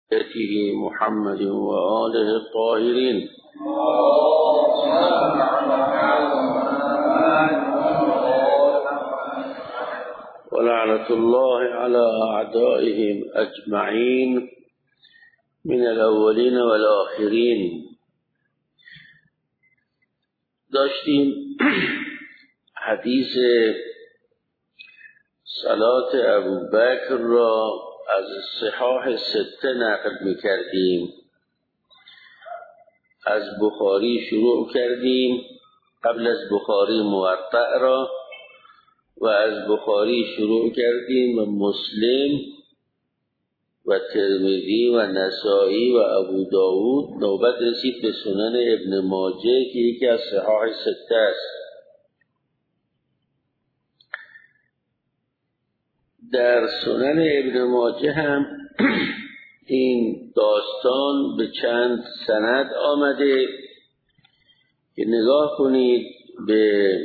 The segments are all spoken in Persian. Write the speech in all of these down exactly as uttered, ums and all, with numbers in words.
آله محمد وآله الطاهرين ولعنة الله على أعدائهم أجمعين من الأولين والآخرين. داشتیم حدیث صلات ابوبکر را از صحاح سته نقل می‌کردیم. از بخاری شروع کردیم، قبل از بخاری موطأ را، و از بخاری شروع کردیم و مسلم و ترمذی و نسائی و ابو داود. نوبت رسید به سنن ابن ماجه که یکی از صحاح سته است. در سنن ابن ماجه هم این داستان به چند سند آمده که نگاه کنید به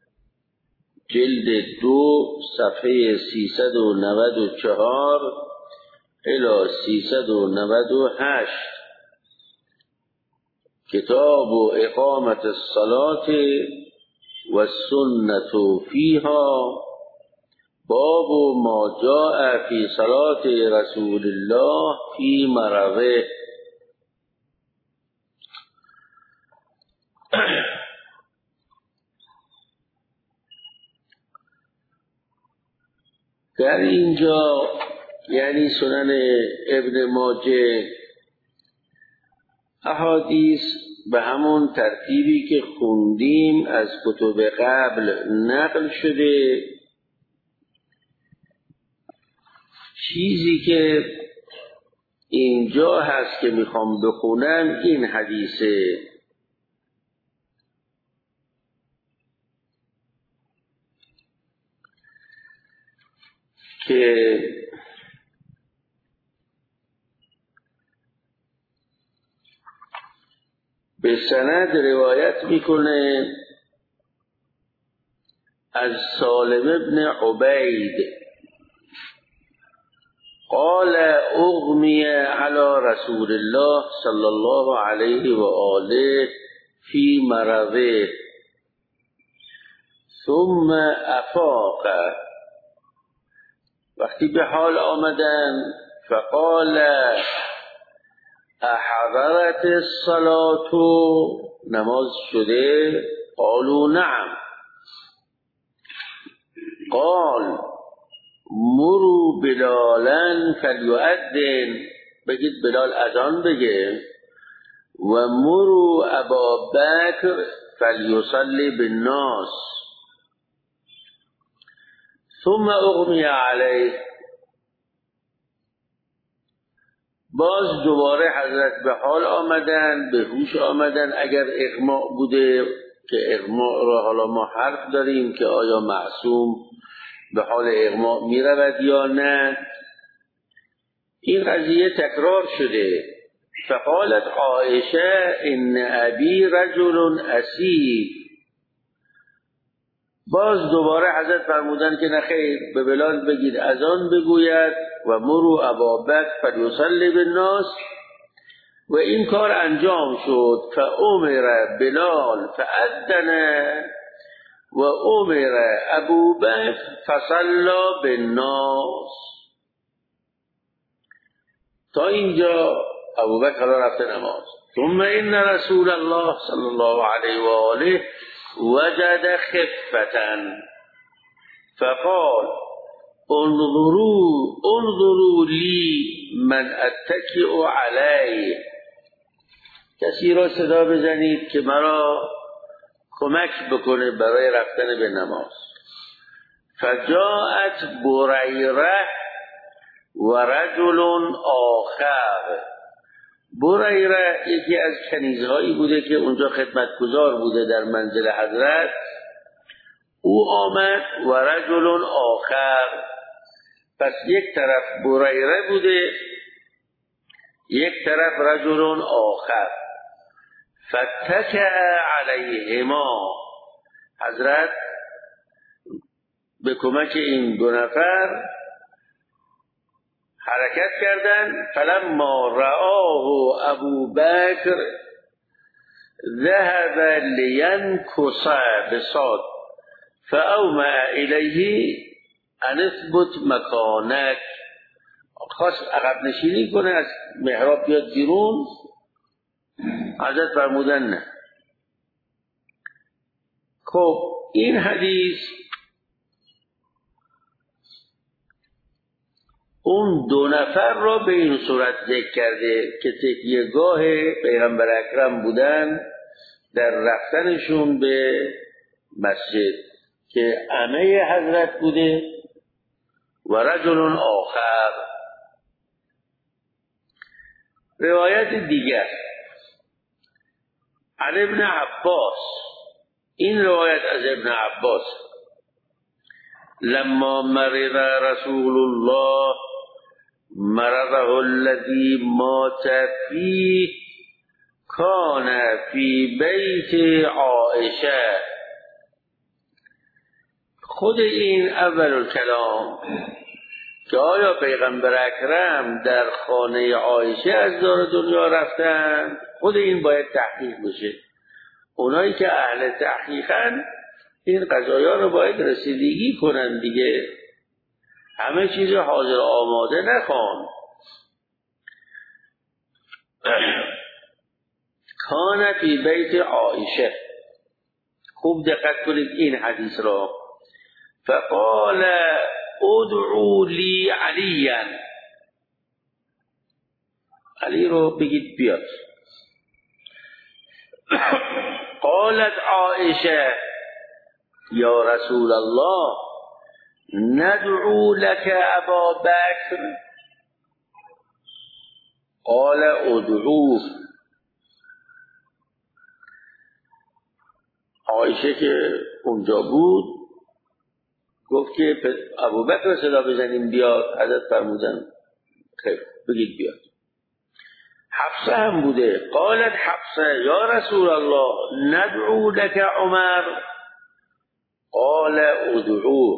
جلد دو صفحه سیصد و نود و چهار الی سیصد و نود و هشت. کتاب اقامت الصلاة و السنة فیها، باب ما جاء فی صلاة رسول الله فی مرضه. در اینجا یعنی سنن ابن ماجه احادیث به همون ترتیبی که خوندیم از کتب قبل نقل شده. چیزی که اینجا هست که میخوام بخونم این حدیثه که به سند روایت میکنه از سالم ابن عبید قال اغمی علی رسول الله صلی الله علیه و آله فی مرضه ثم افاق. وقتی به حال آمدن فقال احضرت الصلاة، نماز شده؟ قالوا نعم. قال مروا بلالا فلیؤذن، بگید بلال اذان بگه، و مروا ابا بکر فلیصلی بالناس. ثم اغمی علیه. باز دوباره حضرت به حال آمدن، به هوش آمدن. اگر اغماء بوده که اغماء را حالا ما حرف داریم که آیا معصوم به حال اغماء می رود یا نه. این قضیه تکرار شده. فقالت عایشه ان ابی رجل اسیر. باز دوباره حضرت فرمودن که نخیر، به بلال بگید اذان بگوید و مرو ابا بکر فلیصلی بالناس. و این کار انجام شد. فامر بلال فاذن و امر ابو بکر فصلی بالناس. تا اینجا ابو بکر رفته نماز. ثم ان رسول الله صلی الله علیه و آله وجد خفة فقال انظروا انظروا لی من اتکئ علیه. کسی را صدا بزنید که مرا کمک بکنه برای رفتن به نماز. فجاءت بریره و رجل آخر. بریره یکی از کنیزهایی بوده که اونجا خدمتگزار بوده در منزل حضرت. او آمد و رجل آخر. پس یک طرف بریره بوده، یک طرف رجل آخر. فتکأ علیهما. حضرت به کمک این دو نفر حرکت کردن. فلما رآه ابو بکر ذهب لینکس بصاد فاومأ الیه ان اثبت مکانک. خواست عقب نشینی کنه، از محراب بیاد بیرون. حضرت فرمودن نه. خب این حدیث اون دو نفر را به این صورت ذکر کرده که تکیهگاه پیغمبر اکرم بودن در رفتنشون به مسجد، که عمه حضرت بوده و رجل آخر. روایت دیگر عن ابن عباس، این روایت از ابن عباس: لما مرض رسول الله مرضه الذي مات فيه كان في بیت عائشه. خود این اول الکلام که آیا پیغمبر اکرم در خانه عایشه از دار دنیا رفتن، خود این باید تحقیق بشه. اونایی که اهل تحقیقن این قضایا رو باید رسیدگی کنن دیگه، همه چیز حاضر آماده نخوان. کان فی بیت عایشه. خوب دقت کنید این حدیث را. فقال ادعوا لی علیا، علی رو بگید بیاد. قالت عائشه یا رسول الله ندعو لك ابا بکر؟ قال ادعوه. عائشه که اونجا بود گفت که ابو بکر صدا بزنیم بیاد. حضرت فرمودن خیر بگید بیاد. حفصه هم بوده. قالت حفصه یا رسول الله ندعو لك عمر؟ قال ادعوه.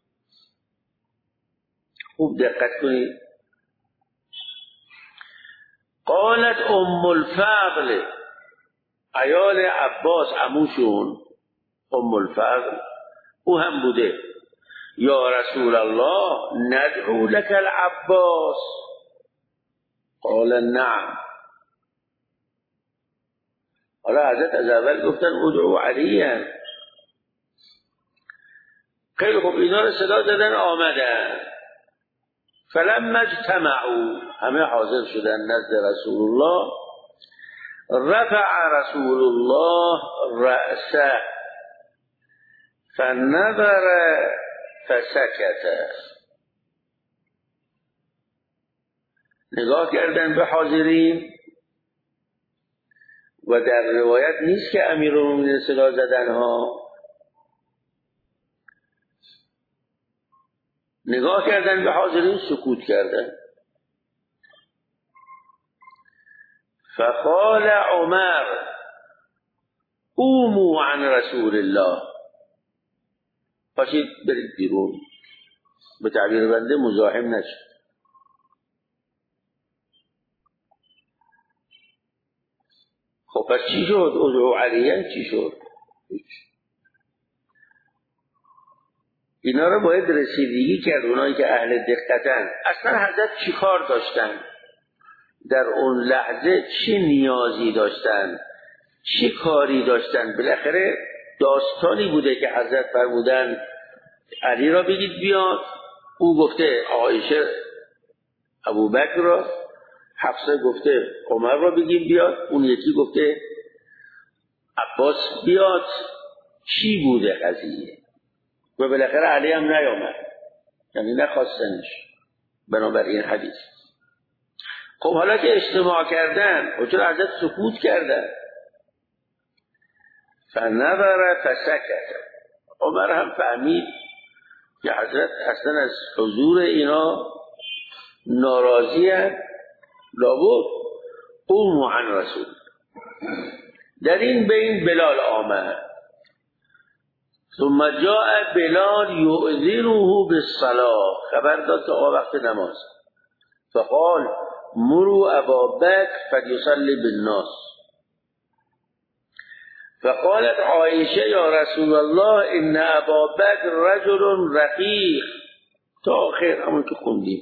خوب دقت کنید. قالت ام الفضل، عیال عباس عموشون، ام الفضل او هم بوده. یا رسول الله ندعو لك العباس؟ قال نعم. حالا حضرت از اول گفتن ادعو علیه. خیلی خوب، اینا رو صدا دادن آمدن. فلما اجتمعوا، همه حاضر شدن نزد رسول الله. رفع رسول الله رأسه فنظر فسکت. نگاه کردن به حاضرین و در روایت نیست که امیرالمومنین صدا زدن ها. نگاه کردن به حاضرین، سکوت کردن. فقال عمر قوموا عن رسول الله، پاشید برید بیرون. به تعبیر بنده مزاحم نشد. خب پس چی شد؟ ادعو علیه چی شد؟ اینا رو باید رسیدگی کرد. اونایی که اهل دقتن اصلا حضرت چی کار داشتن در اون لحظه، چی نیازی داشتن، چی کاری داشتن. بالاخره داستانی بوده که حضرت فرمودن علی را بگید بیاد، او گفته عایشه ابو بکر را، حفصه گفته عمر را بگیم بیاد، اون یکی گفته عباس بیاد. چی بوده قضیه؟ و بالاخره علی هم نیامد، یعنی نخواستنش بنابراین حدیث. خب حالا که اجتماع کردن و چرا حضرت سکوت کردن؟ فنظر فسکت. عمر هم فهمید که حضرت اصلا از حضور اینا ناراضی هست. لابد قوموا عن رسول. در این بین بلال آمد. ثم جاء بلال یؤذنه بالصلاة، خبر داد که آقا وقت نماز. فقال مروا ابا بکر فلیصلی بالناس. فقالت عایشه یا رسول الله ان ابا بکر رجل رقیق، تا آخر همون که خوندیم.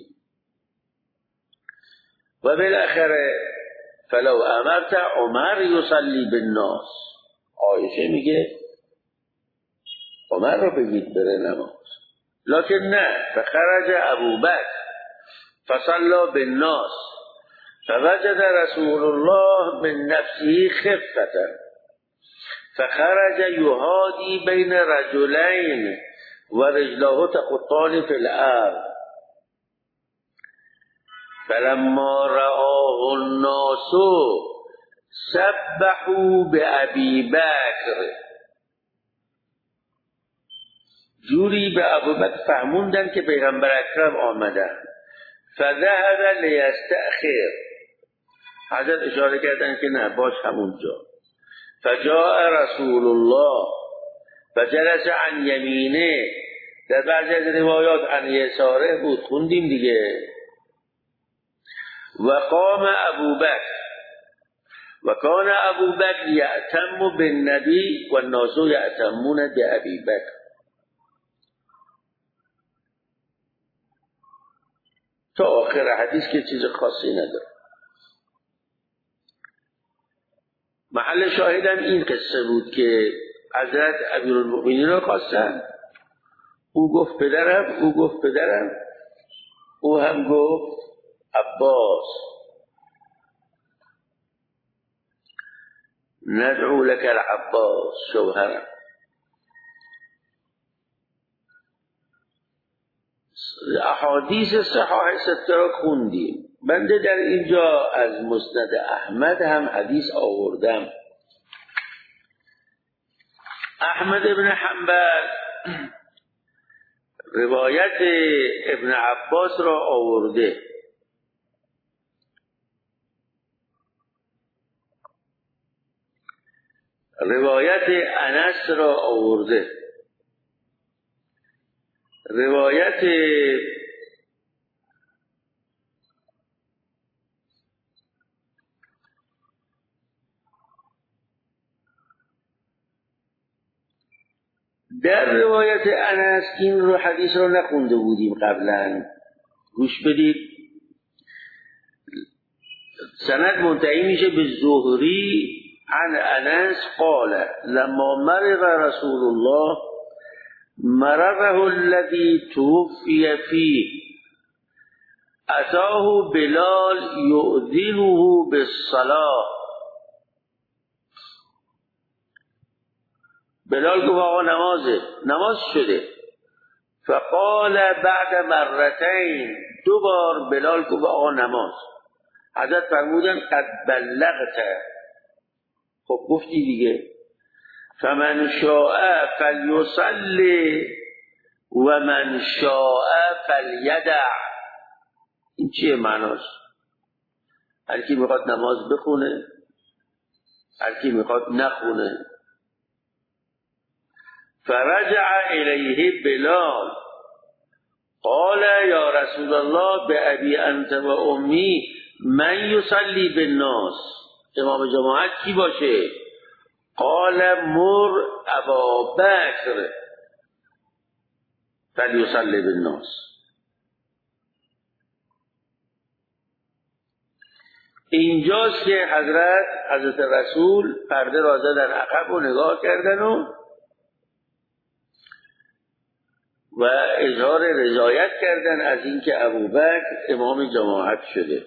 و بالاخره فلو امرت عمر یصلی بالناس، عایشه میگه عمر رو بگید بره نماز. لکن نه، فخرج ابو بکر فصلى بالناس فوجد رسول الله من نفسه خفة فخرج يهادي بين رجلين ورجله تخطان في الأرض فلما رآه الناس سبحوا بأبي بکر. جوری به ابو بکر فهموندن که پیغمبر اکرم آمدن. فذهب لیستأخر، حضرت اشاره کردن که نه باش همونجا. فجاء رسول الله فجلس عن یمینه، در بعضی از روایات عن یساره بود، خوندیم دیگه. و قام ابو بکر و کان ابو بکر یأتم بالنبی و الناس یأتمون بابی بکر. تا آخر حدیث که چیز خاصی نداره. محل شاهدم این قصه بود که حضرت امیرالمؤمنین رو خواستن، او گفت پدرم، او گفت پدرم، او هم گفت عباس. ندعو لك العباس شوهرم. احادیث صحاح سته را خوندیم. بنده در اینجا از مسند احمد هم حدیث آوردم. احمد ابن حنبل روایت ابن عباس را آورده. روایت انس را آورده. روایت در روایت انس این رو حدیث رو نخونده بودیم قبلا، گوش بدید. سند منتهی میشه به زهری عن انس قال لما مرض رسول الله مرضه الذي توفي فيه اتاه بلال یؤذنه بالصلاة. بلال گفت آقا نمازه، نماز شده. فقال بعد مرتين، دو بار بلال گفت آقا نماز. حضرت فرمودن قد بلغت، خب گفتی دیگه. فمن شاء فلیصلی و من شاء فلیدع. این چیه معناش؟ هر کی میخواد نماز بخونه، هر کی میخواد نخونه. فرجع الیه بلال قال یا رسول الله بأبی انت و امی من یصلی بالناس، امام جماعت کی باشه؟ قال مر ابا بکر فلیصلی بالناس. اینجاست که حضرت حضرت رسول پرده را زدن عقب و نگاه کردن و و اظهار رضایت کردن از اینکه ابوبکر امام جماعت شده.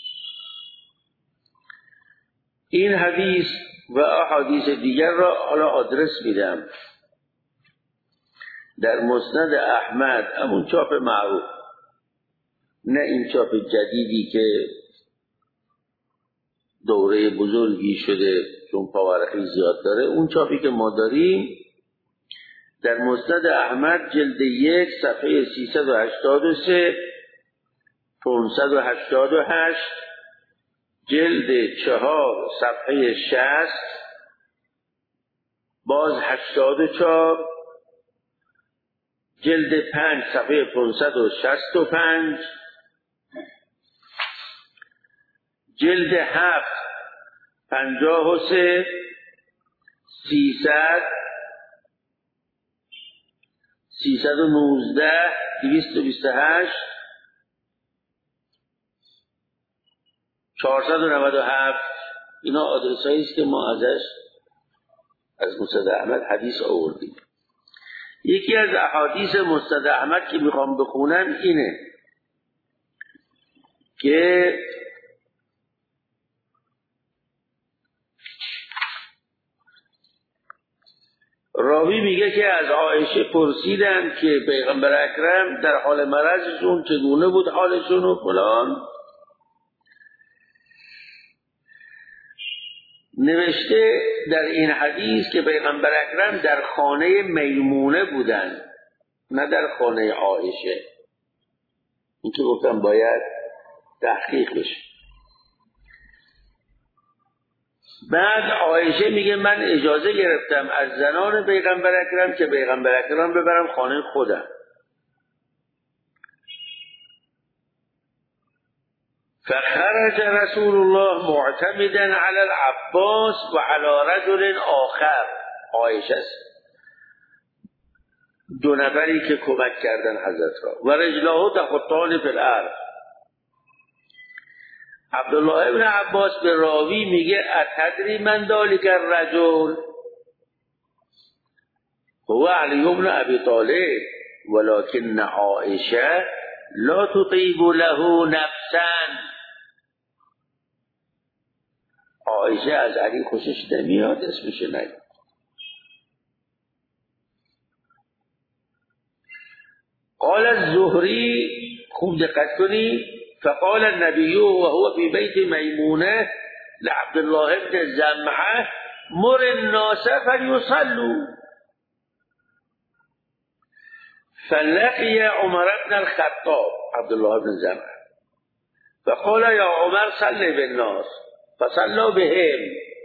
این حدیث و احادیث دیگر را حالا آدرس میدم. در مسند احمد، همون چاپ معروف، نه این چاپ جدیدی که دوره بزرگی شده چون پاورقی زیاد داره، اون چاپی که ما داریم در مسند احمد جلد یک صفحه سیصد و هشتاد و سه، پانصد و هشتاد و هشت، جلد چهار صفحه شصت، باز هشتاد و چهار، جلد پنج صفحه پانصد و شصت و پنج، جلد هفت پنجاه و سه سیصد سیصد و نوزده دویست و بیست و هشت چهارصد و نود و هفت. اینا آدرس هایی است که ما ازش از مسند احمد حدیث آوردیم. یکی از احادیث مسند احمد که میخوام بخونم اینه که راوی میگه که از عایشه پرسیدن که پیغمبر اکرم در حال مرضشون چگونه بود حالشون و فلان. نوشته در این حدیث که پیغمبر اکرم در خانه میمونه بودن، نه در خانه عایشه. این که گفتم باید تحقیق بشه. بعد عایشه میگه من اجازه گرفتم از زنان پیغمبر اکرم که پیغمبر اکرم ببرم خانه خودم. فخرج رسول الله معتمدا على العباس و على رجل آخر. عایشه دو نفری که کمک کردن حضرت را و رجلاه تخطان فی الارض. عبدالله ابن عباس به راوی میگه اتدری من ذلک الرجل هو علی بن ابی طالب ولكن عائشه لا تطیب له نفسا. عایشه از علی خوشش نمیاد، اسمش نگه. قال الزهری، خوب دقت کنی، فقال النبي وهو في بيت ميمونة لعبد الله بن زمعة مر الناس فليصلوا فلقي عمر بن الخطاب عبد الله بن زمعة فقال يا عمر صل بالناس فصلوا بهم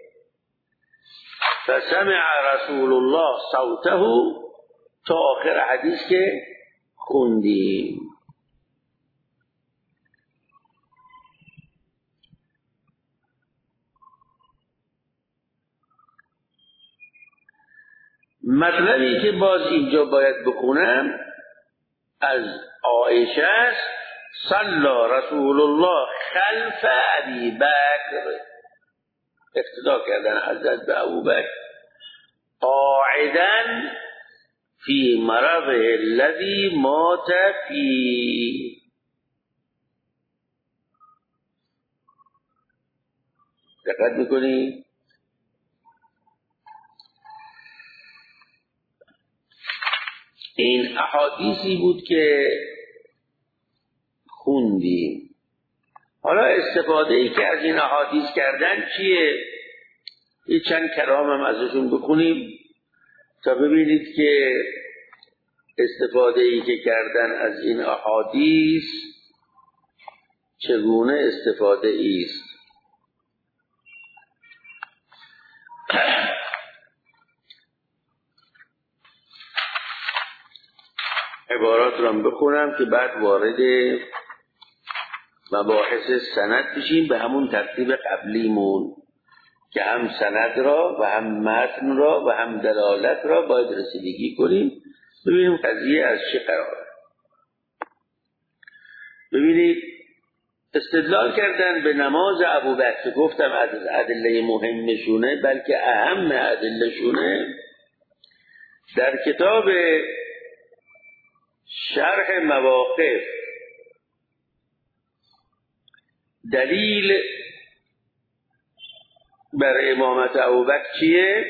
فسمع رسول الله صوته تا آخر حدیث که خوندیم. مطلبی که باز اینجا باید بخونم از عایشه است. صلی رسول الله خلف ابی بکر، اقتدا کردن حضرت به ابوبکر، قاعدا فی مرضه الذی مات فیه. دقت میکنی؟ این احادیثی بود که خوندیم. حالا استفاده ای که از این احادیث کردن چیه؟ یه چند کلام هم ازشون بخونیم تا ببینید که استفاده ای که کردن از این احادیث چگونه استفاده ای است. عبارات را بخونم که بعد وارد مباحث سند بشیم به همون ترتیب قبلیمون که هم سند را و هم متن را و هم دلالت را باید رسیدگی کنیم، ببینیم قضیه از چه قراره. ببینید استدلال کردن به نماز ابوبکر، گفتم از ادله مهمشونه بلکه اهم ادلهشونه، در کتاب شرح مواقف دلیل بر امامت ابوبکر چیه؟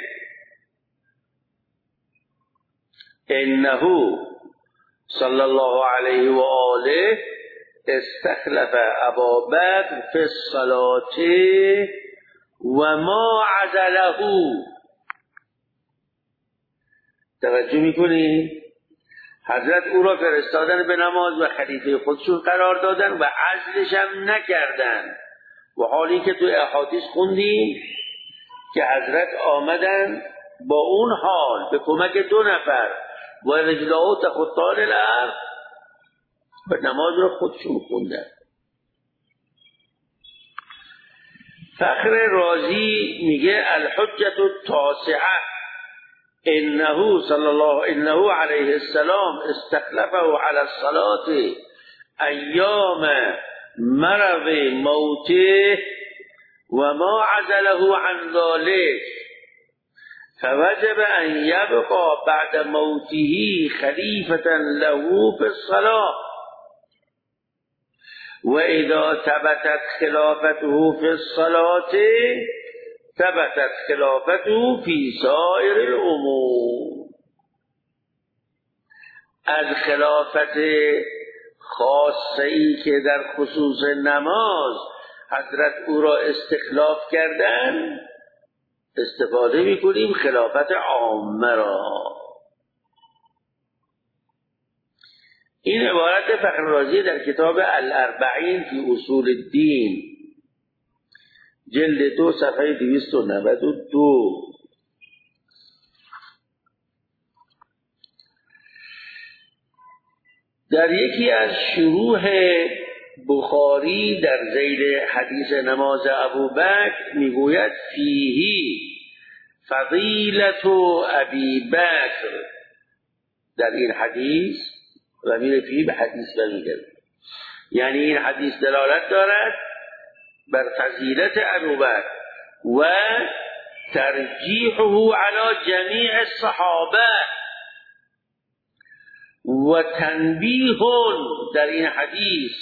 انه صلی الله علیه و آله استخلف ابا بکر فی الصلاة و ما عزله. توجه میکنی؟ حضرت او را فرستادن به نماز و خلیفه خودشون قرار دادن و عزلش هم نکردن. و حالی که تو احادیث خوندیم که حضرت آمدن با اون حال به کمک دو نفر و رجلاه تخطان الارض و نماز را خودشون خوندن. فخر رازی میگه الحجة التاسعه انه صلی الله انه علیه السلام استخلفه على الصلاة ایام مرض موته و ما عزله عن ذلك فوجب ان يبقى بعد موته خلیفة له في الصلاة و اذا ثبتت خلافته في الصلاة ثبتت خلافته في سائر الامور. از خلافت خاصه ای که در خصوص نماز حضرت او را استخلاف کردن استفاده میکنیم خلافت عامه را. این عبارت فخر رازی در کتاب الاربعین فی اصول الدین جلد دو صفحه دویست و نود و دو. در یکی از شروح بخاری در ذیل حدیث نماز ابوبکر میگوید فیهی فضیلت ابی بکر. در این حدیث و میره فیه به حدیث برمیگرده، یعنی این حدیث دلالت دارد بر فضیلت ابوبکر و ترجیحه علی جمیع الصحابه و تنبیه در این حدیث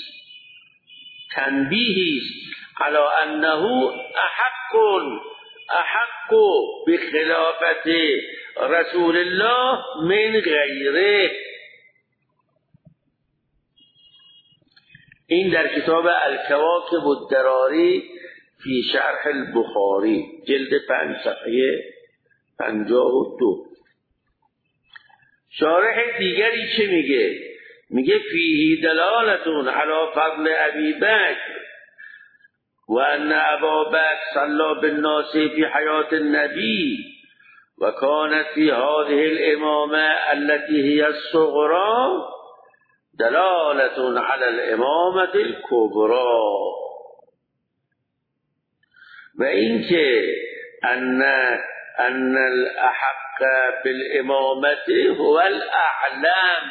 تنبیهی است علی انه احق احق بخلافت رسول الله من غیره. این در کتاب الکواکب الدراری فی شرح البخاری جلد پنج صفحه پنجاه و دو. شارح دیگری چه میگه؟ میگه فیه دلالتون علی فضل ابی بکر و ان ابا بکر صلی بالناس فی حیات النبی و کانت فی هذه الامامه التي هي الصغرى دلالة على الامامة الكبرى. و اینکه ان ان الاحق بالامامة هو الاعلم،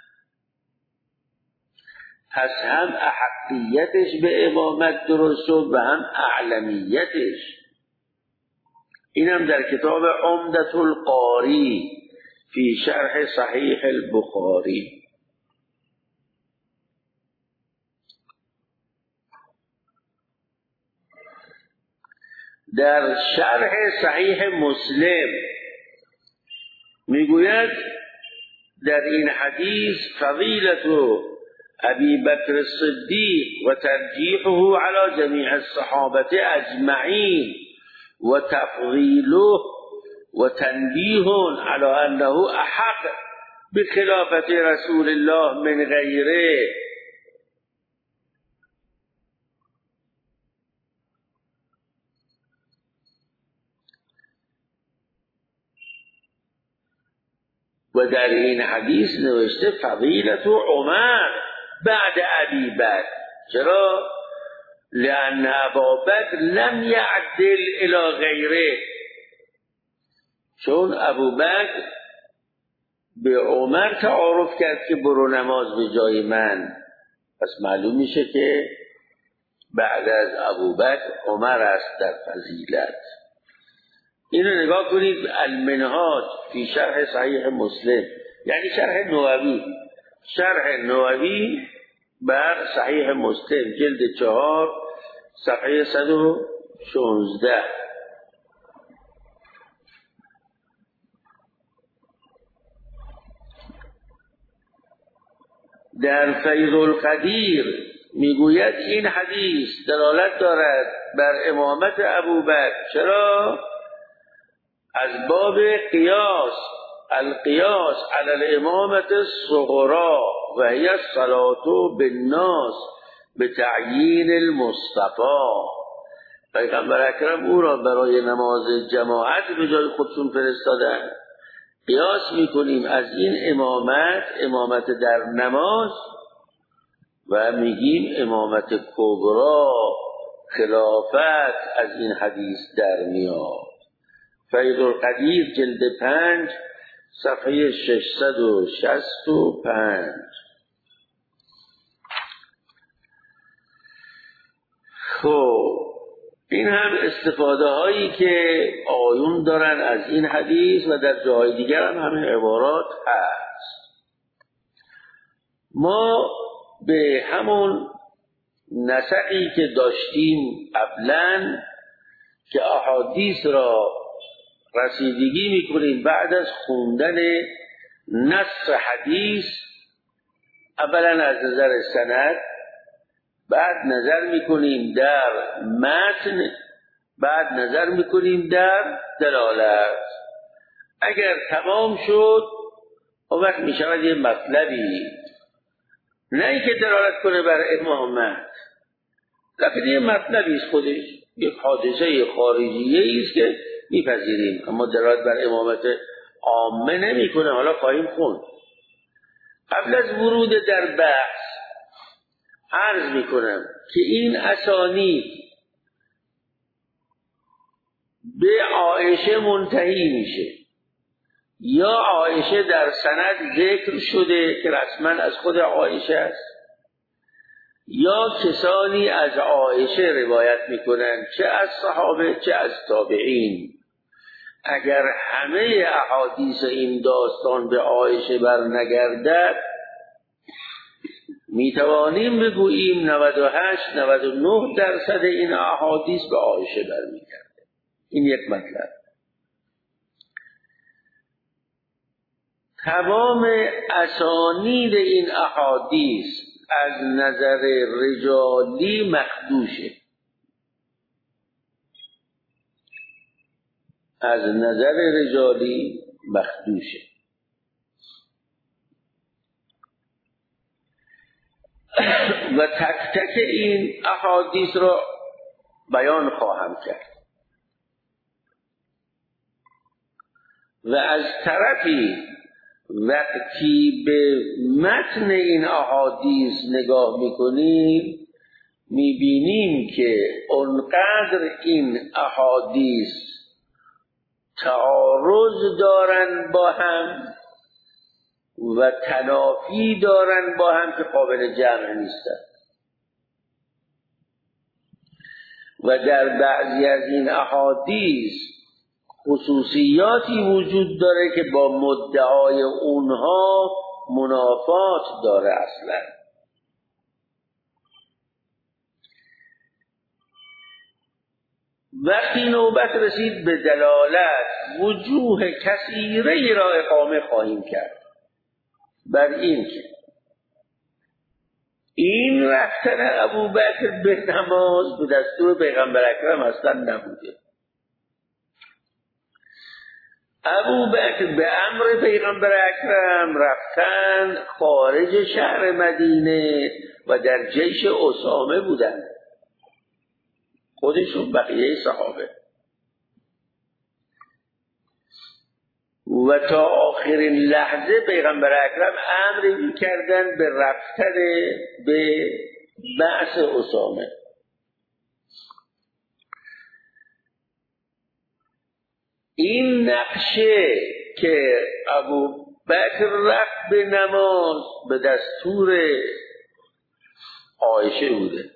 پس هم احقیتش به امامت درست و هم اعلمیتش. اینم در کتاب عمدة القاری فی شرح صحیح البخاری. در شرح صحیح مسلم میگوید در این حدیث فضیلت ابی بکر الصدیق و ترجیحه علی جمیع الصحابه اجمعین و تفضیله و تنبیه علی انه احق بخلافت رسول الله من غیره. و در این حدیث نوشته فضیلت عمر بعد ابی بکر. چرا؟ لأن ابا بکر لم یعدل الی غیره، چون ابو بکر به عمر تعارف کرد که برو نماز به جای من، پس معلوم میشه که بعد از ابو بکر عمر است در فضیلت. اینو نگاه کنید المنهاج فی شرح صحیح مسلم، یعنی شرح نووی، شرح نووی بر صحیح مسلم جلد چهار صفحه صد و شانزده. در فیض القدیر میگوید این حدیث دلالت دارد بر امامت ابوبکر. چرا؟ از باب قیاس، القیاس علی الامامت الصغرى و هی الصلاة بالناس بتعیین المصطفى. پیغمبر اکرم او را برای نماز جماعت به جای خودشون فرستادن. قیاس میکنیم از این امامت، امامت در نماز، و میگیم امامت کبرا، خلافت از این حدیث در میاد. فیض القدیر جلد پنج صفحه ششصد و شصت و پنج. خب این هم استفاده هایی که آیون دارن از این حدیث و در جاهای دیگر هم همین عبارات هست. ما به همون نسقی که داشتیم قبلا که احادیث را رسیدگی میکنیم بعد از خوندن نص حدیث، اولا از نظر سند، بعد نظر میکنیم در متن، بعد نظر میکنیم در دلالت. اگر تمام شد اون وقت میشود یه مطلبی، نه اینکه دلالت کنه بر امامت، لیکن یه مطلبی است، خودش یک حادثه خارجیه است که میپذیریم، اما دلالت بر امامت عامه نمیکنه. حالا خواهیم خوند. قبل از ورود در بحث عرض میکنم که این اسانید به عایشه منتهی میشه، یا عایشه در سند ذکر شده که رسما از خود عایشه است، یا کسانی از عایشه روایت میکنن، چه از صحابه چه از تابعین. اگر همه احادیث این داستان به عایشه بر نگردد، میتوانیم بگوییم نود و هشت نود و نه درصد این احادیث به عایشه برمیگرده. این یک مطلب. تمام اسانید این احادیث از نظر رجالی مخدوشه، از نظر رجالی مخدوشه. و تک تک این احادیث را بیان خواهم کرد. و از طرفی وقتی به متن این احادیث نگاه میکنیم میبینیم که اونقدر این احادیث تعارض دارن با هم و تنافی دارن با هم که قابل جمع نیستن. و در بعضی از این احادیث خصوصیاتی وجود داره که با مدعای اونها منافات داره اصلا. وقتی نوبت رسید به دلالت، وجوه کثیره را اقامه خواهیم کرد بر این که این رفتن ابوبکر به نماز به دستور پیغمبر اکرم اصلا نبوده. ابوبکر به امر پیغمبر اکرم رفتن خارج شهر مدینه و در جیش اسامه بودن، خودشون بقیه صحابه، و تا آخرین لحظه پیغمبر اکرم امر می‌کردن به رفتن به بعث اسامه. این نقشه که ابو بکر رفت به نماز به دستور عایشه بوده.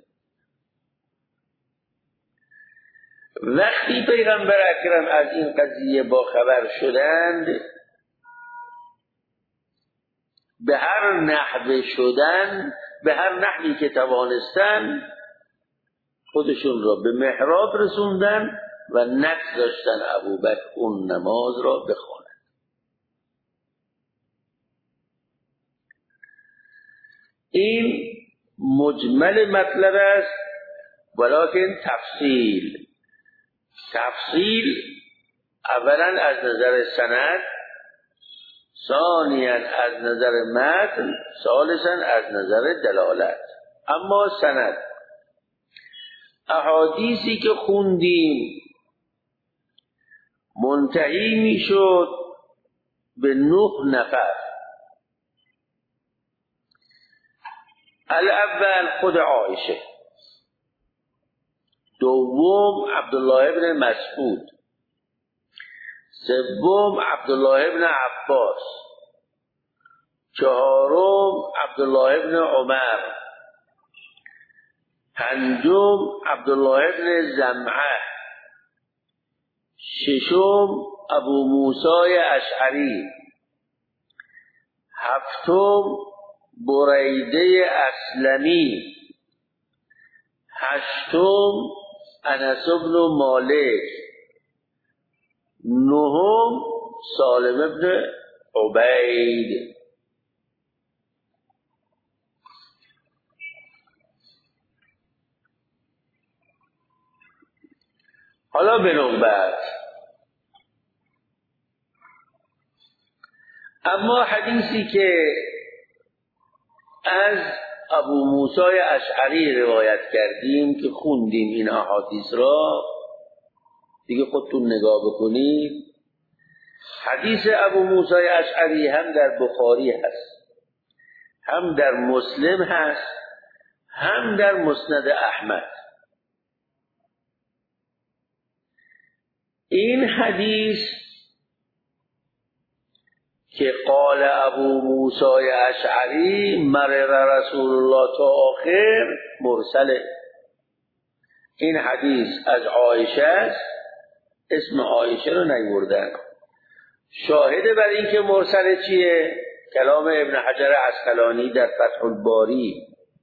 وقتی پیغمبر اکرم از این قضیه با خبر شدند، به هر نحوه شدن به هر نحوی که توانستن خودشون را به محراب رسوندن و نگذاشتن ابوبکر اون نماز را بخواند. این مجمل مطلب است، ولکن تفصیل تفصیل اولا از نظر سند، ثانیا از نظر متن، ثالثا از نظر دلالت. اما سند، احادیثی که خوندیم منتهی میشد به نه نفر. الاول خود عایشه، دوم عبدالله ابن مسعود، سوم عبدالله ابن عباس، چهارم عبدالله ابن عمر، پنجم عبدالله ابن زمعه، ششم ابو موسی اشعری، هفتم بریده اسلمی، هشتم انس بن مالک، نهم سالم بن عبید. حالا به نوبت. اما حدیثی که از ابو موسی اشعری روایت کردیم که خوندیم این احادیث را، دیگه خودتون نگاه بکنید. حدیث ابو موسی اشعری هم در بخاری هست، هم در مسلم هست، هم در مسند احمد. این حدیث که قال ابو موسی اشعری مرر رسول الله تا آخر مرسله. این حدیث از عایشه است، اسم عایشه رو نیوردن. شاهد بر این که مرسله چیه؟ کلام ابن حجر عسقلانی در فتح الباری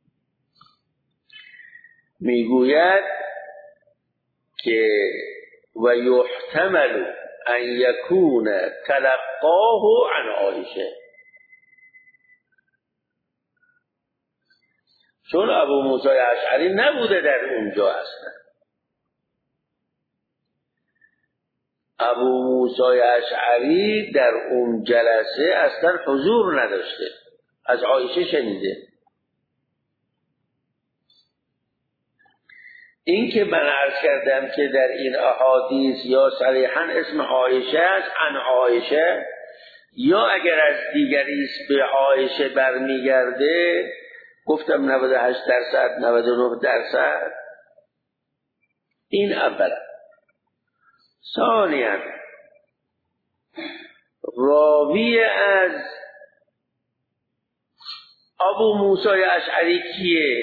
میگوید که و یحتمل ان یکون تلقاه عن عایشه، چون ابو موسی اشعری نبوده در اونجا اصلا. ابو موسی اشعری در اون جلسه اصلا حضور نداشته، از عایشه شنیده. این که من عرض کردم که در این احادیث یا صریحاً اسم عایشه است، عن عایشه، یا اگر از دیگری به عایشه برمیگرده، گفتم نود و هشت درصد نود و نه درصد. این اولا. ثانیاً راوی از ابو موسی اشعری کیه؟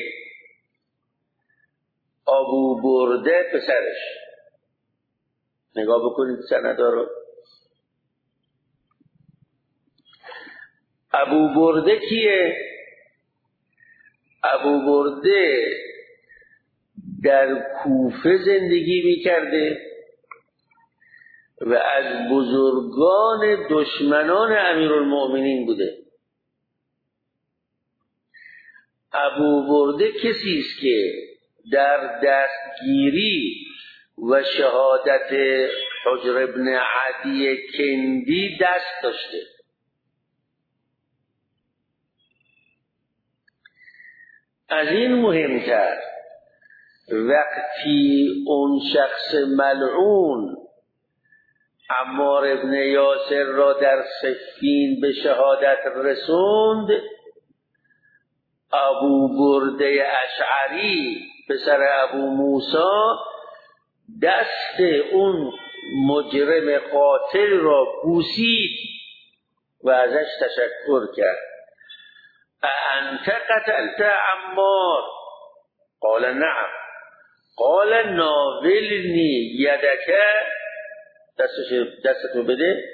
ابو برده پسرش. نگاه بکنید سندا رو. ابو برده کیه؟ ابو برده در کوفه زندگی میکرده و از بزرگان دشمنان امیرالمؤمنین بوده. ابو برده کسی است که در دستگیری و شهادت حجر ابن عدی کندی دست داشته. از این مهمتر وقتی اون شخص ملعون عمار ابن یاسر را در صفین به شهادت رسوند، ابو برده اشعری پسر ابو موسی دست اون مجرم قاتل را بوسید و ازش تشکر کرد. انت قتلت عمار؟ قال نعم. قال ناولنی یدک، دستشو بده.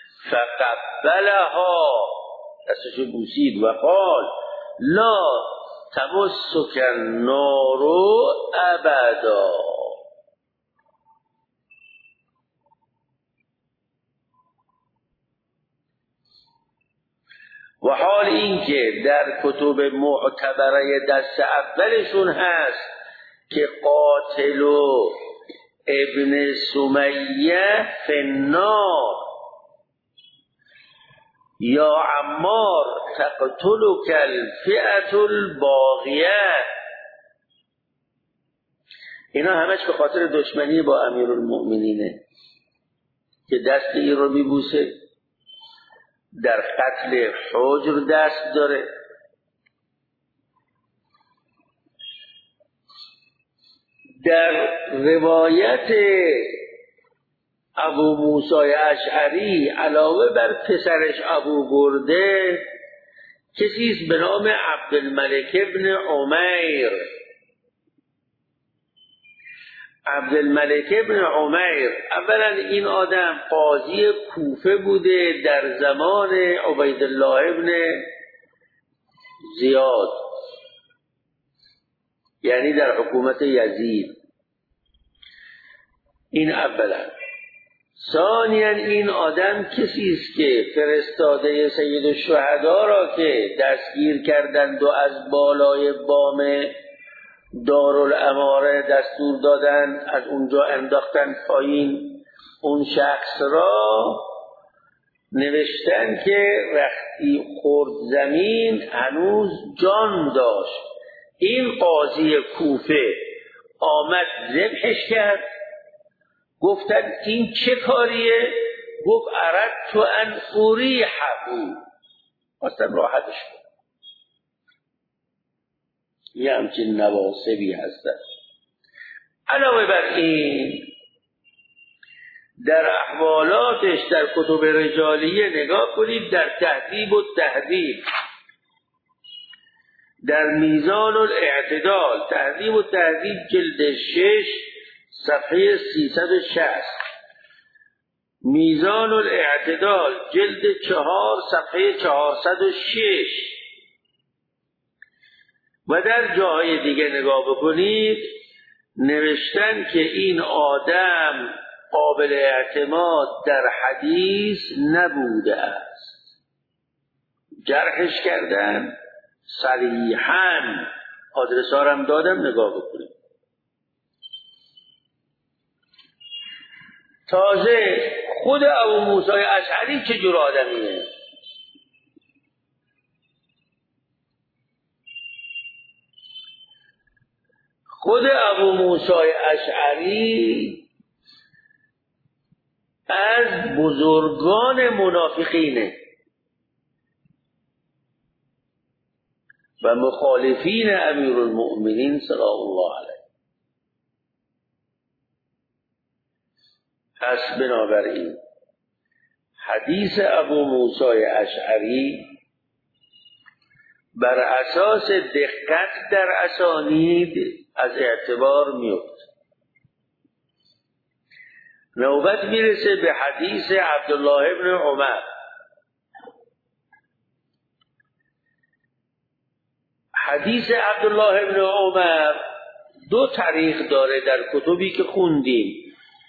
فقبلها، دستشو بوسید و قال لا تمسک النار ابدا. و حال این که در کتب معتبره دست اولشون هست که قاتل و ابن سمیه فی النار یا عمار تقتلک الفئة الباغیه، اینا همش به خاطر دشمنی با امیرالمؤمنینه که دست این رو میبوسه. در قتل حجر دست داره. در روایت ابو موسی اشعری علاوه بر پسرش ابو برده کسی است به نام عبدالملک ابن عمیر. عبدالملک ابن عمیر اولا این آدم قاضی کوفه بوده در زمان عبیدالله ابن زیاد، یعنی در حکومت یزید. این اولا. ثانیاً این آدم کسی است که فرستاده سید الشهدا را که دستگیر کردند و از بالای بام دارالاماره دستور دادن از اونجا انداختن پایین، اون شخص را نوشتن که وقتی خورد زمین هنوز جان داشت. این قاضی کوفه آمد ذبحش کرد. گفتن این چه کاریه؟ گفت اردت ان اریحه، اصلا راحتش کن. یه همچین نواسبی هستن. علاوه بر این در احوالاتش در کتب رجالیه نگاه کنید، در تهذیب و تهذیب، در میزان الاعتدال، تهذیب و تهذیب جلد شش صفحه سیصد و شصت، میزان الاعتدال جلد چهار صفحه چهارصد و شش و در جاهای دیگه نگاه بکنید نوشتن که این آدم قابل اعتماد در حدیث نبوده است. جرحش کردن صریحاً. آدرس ها هم دادم، نگاه بکنید. تازه خود ابو موسی اشعری چه جور آدمیه؟ خود ابو موسی اشعری از بزرگان منافقینه و مخالفین امیرالمؤمنین صلی الله علیه. پس بنابراین حدیث ابو موسی اشعری بر اساس دقت در اسانید از اعتبار میفته. نوبت میرسه به حدیث عبدالله ابن عمر. حدیث عبدالله ابن عمر دو طریق داره در کتبی که خوندیم.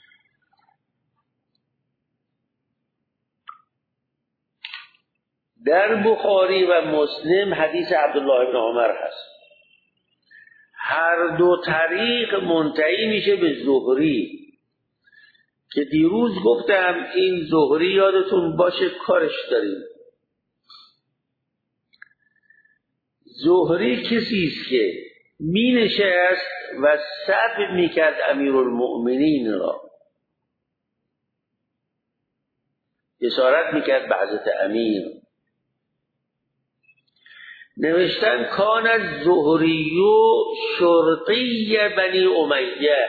در بخاری و مسلم حدیث عبدالله ابن عمر هست. هر دو طریق منتهی میشه به زهری که دیروز گفتم این زهری یادتون باشه کارش داریم. زهری کسی است که می نشست و سب می کرد امیرالمؤمنین را، اشارت می کرد به حضرت امیر. نوشتن کان الزهری شرطی بنی امیه.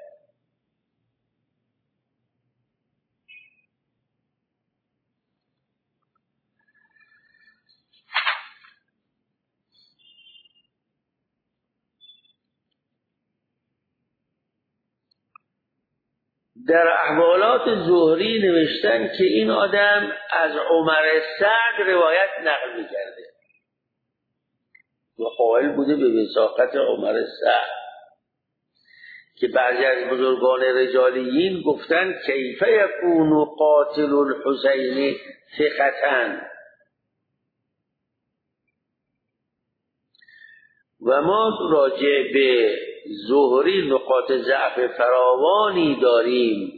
در احوالات زهری نوشتن که این آدم از عمر سعد روایت نقل می‌کرده و قائل بوده به وثاقت عمر سعد که بعضی از بزرگان رجالیین گفتن کیف یکون قاتل الحسین ثقة و ما راجع به زهری نقاط ضعف فراوانی داریم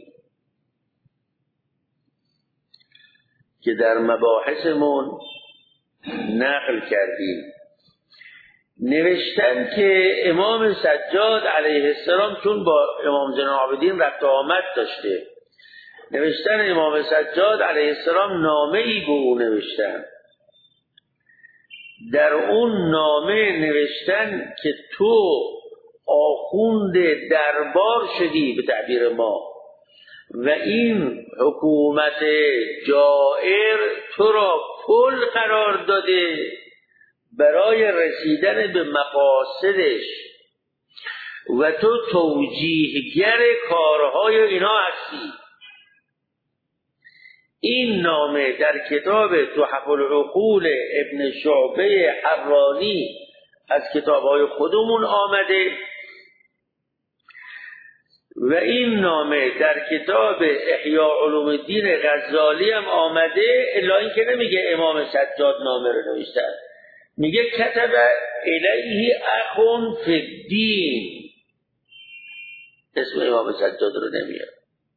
که در مباحثمون نقل کردیم. نوشتن که امام سجاد علیه السلام چون با امام زین العابدین رفت آمد داشته، نوشتن امام سجاد علیه السلام نامه ای به او نوشتن. در اون نامه نوشتن که تو آخوند دربار شدی به تعبیر ما و این حکومت جائر تو را پل قرار داده برای رسیدن به مقاصدش و تو توجیهگر کارهای اینا هستی. این نامه در کتاب تحف العقول ابن شعبه حرانی از کتابهای خودمون آمده و این نامه در کتاب احیاء علوم الدین غزالی هم آمده، الا این که نمیگه امام سجاد نامه رو نوشتن، میگه کتب الیه اخون فی الدین، اسم امام سجاد رو نمیاره.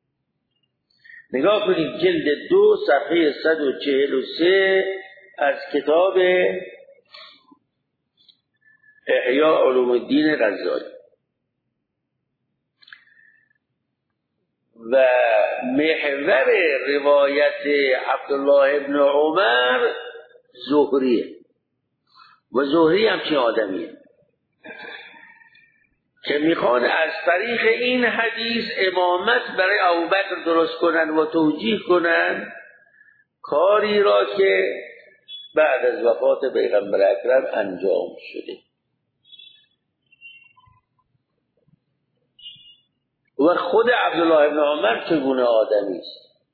نگاه کنید جلد دو صفحه صد و چهل و سه از کتاب احیاء علوم الدین غزالی. و محور روایت عبدالله ابن عمر زهریه و زهری هم چه آدمیه که میخوان از طریق این حدیث امامت برای ابوبکر درست کنن و توجیه کنن کاری را که بعد از وفات پیغمبر اکرم انجام شده. و خود عبدالله ابن عمر چگونه آدمی است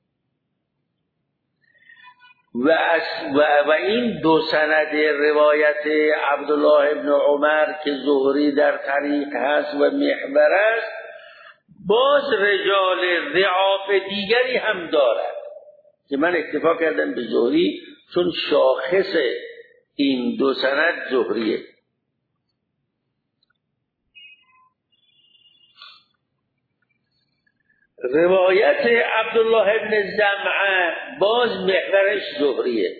و, و, و این دو سند روایت عبدالله ابن عمر که زهری در طریق هست و محور است باز رجال ضعاف دیگری هم دارد که من اکتفا کردم به زهری چون شاخص این دو سند زهریه. روایت عبدالله ابن زمعه باز محورش زهریه.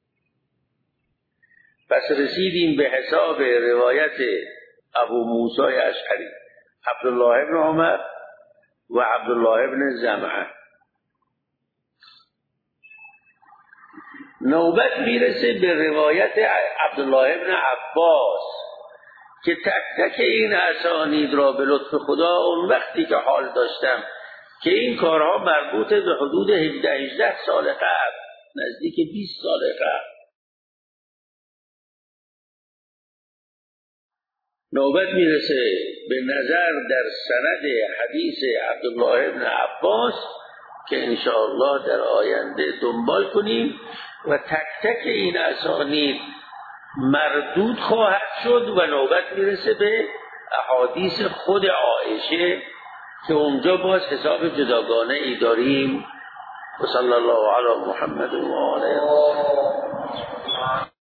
پس رسیدیم به حساب روایت ابو موسی اشعری، عبدالله ابن عمر و عبدالله ابن زمعه. نوبت میرسه به روایت عبدالله ابن عباس که تک تک این اسانید را به لطف خدا اون وقتی که حال داشتم که این کارها مربوط به حدود هجده هجده سال قبل، نزدیک بیست سال قبل، نوبت میرسه به نظر در سند حدیث عبدالله ابن عباس که انشاءالله در آینده دنبال کنیم و تک تک این اسانید مردود خواهد شد و نوبت میرسه به احادیث خود عایشه که اونجا باز حساب جداگانه ای داریم. و صلی الله علی محمد و آله